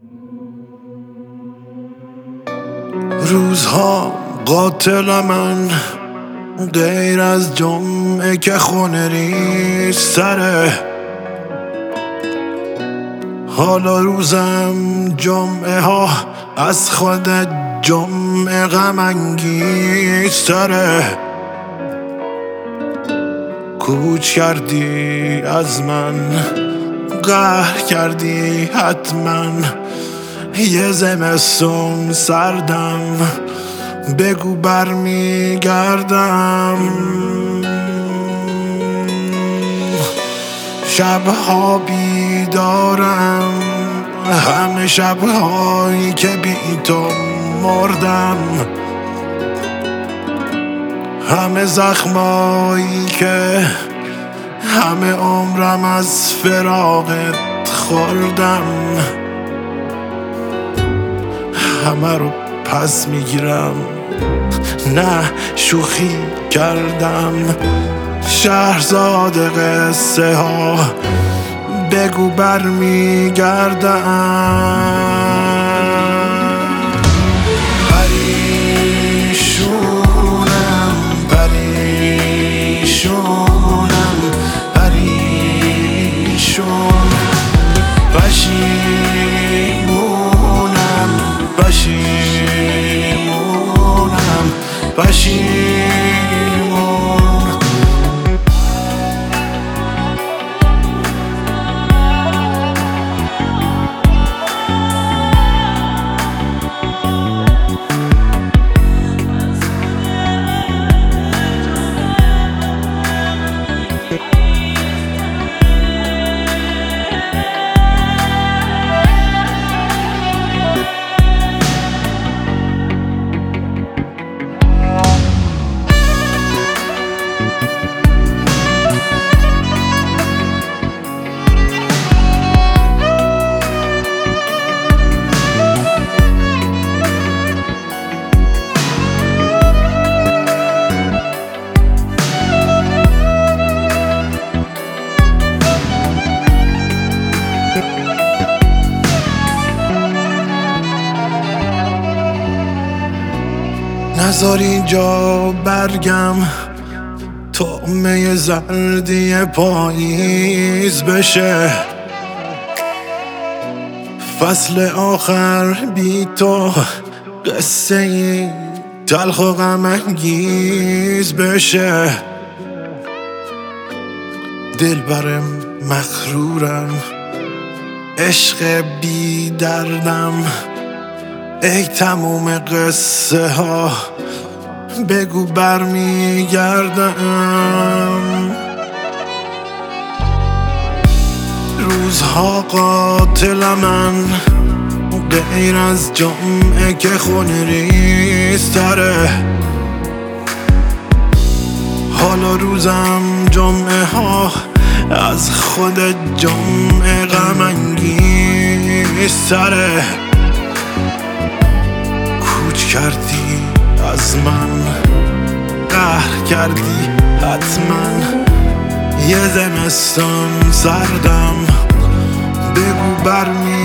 روزها قاتل من غیر از جمعه که خونه ریز سره. حالا روزم جمعه ها از خود جمعه غم انگیز تره. کوچ کردی از من، قهر کردی حتما، یه زمستون سردم، بگو برمیگردم. شبها بیدارم، همه شبهایی که بی تو مردم، همه زخمایی که همه عمرم از فراقت خوردم، همه رو پس میگیرم، نه شوخی کردم. شهرزاد قصه ها، بگو برمیگردم. پریشونم پریشونم پریشون، پشیمونم پشیمونم پشیمون. نذار اینجا برگم طعمه زردی پاییز بشه. فصل آخر بی تو قصه ای تلخ و غم انگیز بشه. دلبرم مغرورم، عشق بی دردم، ای تموم قصه ها، بگو برمیگردم. روزها قاتل من غیر از جمعه که خونه ریز تره. حالا روزم جمعه ها از خود جمعه غم انگیز تره. کوچ کردی از من، قهر کردی حتما، یه زمستون سردم، بگو برمی